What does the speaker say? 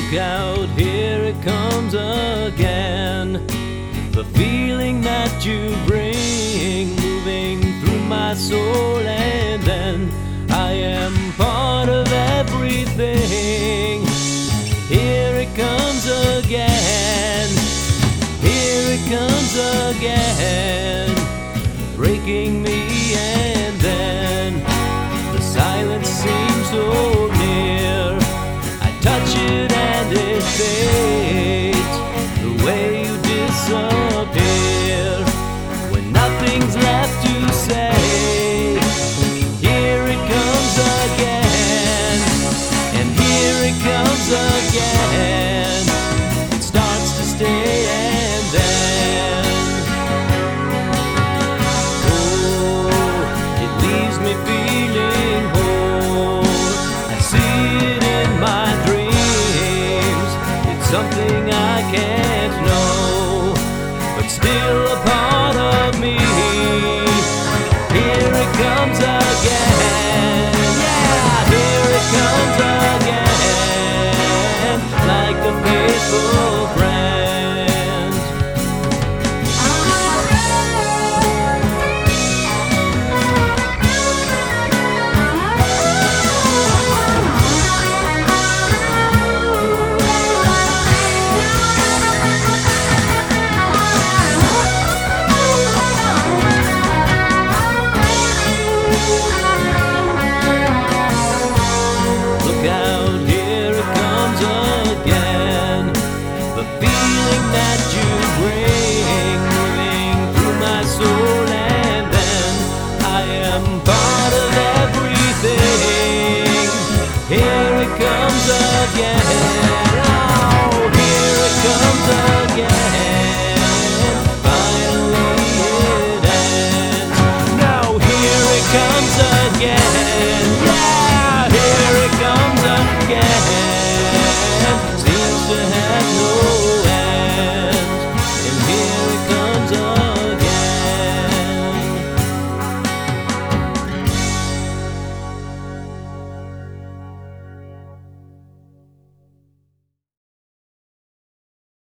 Look out, here it comes again. The feeling that you bring, moving through my soul, and then I am part of everything. Here it comes again. Here it comes again, breaking me, and then the silence seems so near. I touch it and it fades, the way you disappear when nothing's left to say. Here it comes again, and here it comes again. It starts to stay, and then it leaves me feeling whole. I see it in my dreams. It's something I can't know, but still a part of me. Here it comes again. Yeah, here it comes again, like a faithful friend. Look out, here it comes again. The feeling that you bring, moving through my soul, and then I am part of everything. Here it comes again. Oh, here it comes again. Finally it ends. Now here it comes again. Yeah, here it comes again. Seems to have